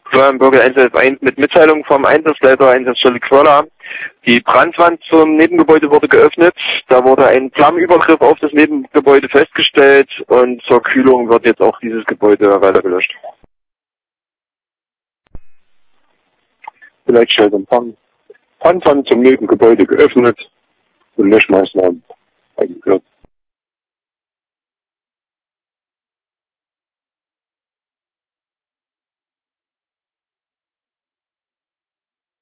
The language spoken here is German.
Bürger 111 mit Mitteilung vom Einsatzleiter Einsatzstelle Quöller. Die Brandwand zum Nebengebäude wurde geöffnet. Da wurde ein Flammenübergriff auf das Nebengebäude festgestellt und zur Kühlung wird jetzt auch dieses Gebäude weiter gelöscht. Vielleicht Bereitstellungsempfang. Brandwand zum Nebengebäude geöffnet und Löschmaßnahmen eingeführt.